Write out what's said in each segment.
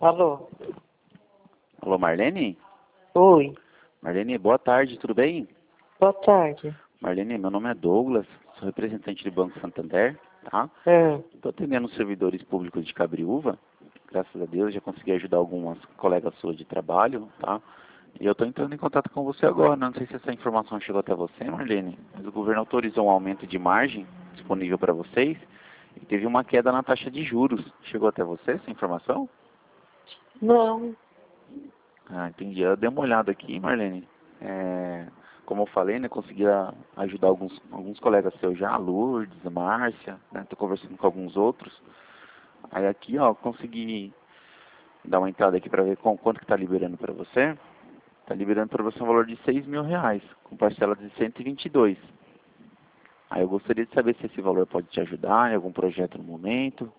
Alô? Alô, Marlene? Oi, Marlene, boa tarde, tudo bem? boa tarde. Marlene, meu nome é Douglas, sou representante do Banco Santander, tá? É, Estou atendendo os servidores públicos de Cabriúva, graças a Deus já consegui ajudar algumas colegas suas de trabalho, tá? E eu estou entrando em contato com você agora, não sei se essa informação chegou até você, Marlene, mas o governo autorizou um aumento de margem disponível para vocês e teve uma queda na taxa de juros. Chegou até você essa informação? não, Ah, entendi. Eu dei uma olhada aqui, Marlene. Como eu falei, né, consegui ajudar alguns colegas seus já, a Lourdes, a Márcia, né, tô conversando com alguns outros. Aí aqui, ó, consegui dar uma entrada aqui para ver quanto que tá liberando para você. Tá liberando para você um valor de R$ 6.000, com parcela de 122. Aí eu gostaria de saber se esse valor pode te ajudar em algum projeto no momento.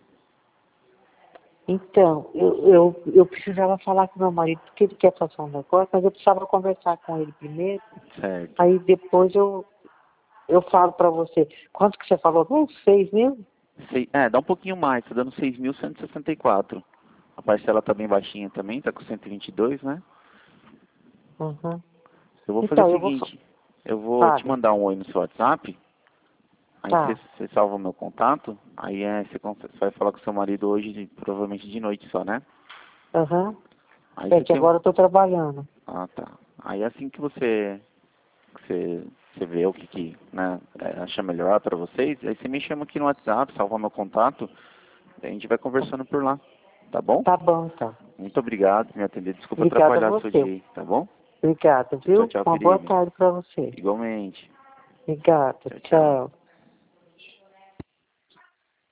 então, eu precisava falar com meu marido, porque ele quer fazer um negócio, mas eu precisava conversar com ele primeiro, Certo. aí depois eu falo pra você. Quanto que você falou? Não, 6.000? Dá um pouquinho mais, tá dando 6.164. A parcela tá bem baixinha também, tá com 122, né? Uhum. Eu vou fazer o Então, seguinte, eu vou te fale, mandar um oi no seu WhatsApp, aí tá, você salva o meu contato, aí você vai falar com seu marido hoje, provavelmente de noite só, né? aham. Aí É você que tem... agora eu tô trabalhando. Ah, tá. Aí assim que você vê o que né, acha melhor para vocês, aí você me chama aqui no WhatsApp, salva meu contato, daí a gente vai conversando por lá, tá bom? Tá bom, então. Muito obrigado por me atender, desculpa Obrigada a atrapalhar seu dia você. aí, tá bom? Obrigada, Tchau, viu? tchau, Uma boa querido. tarde pra você. Igualmente. Obrigada, Tchau, tchau. tchau.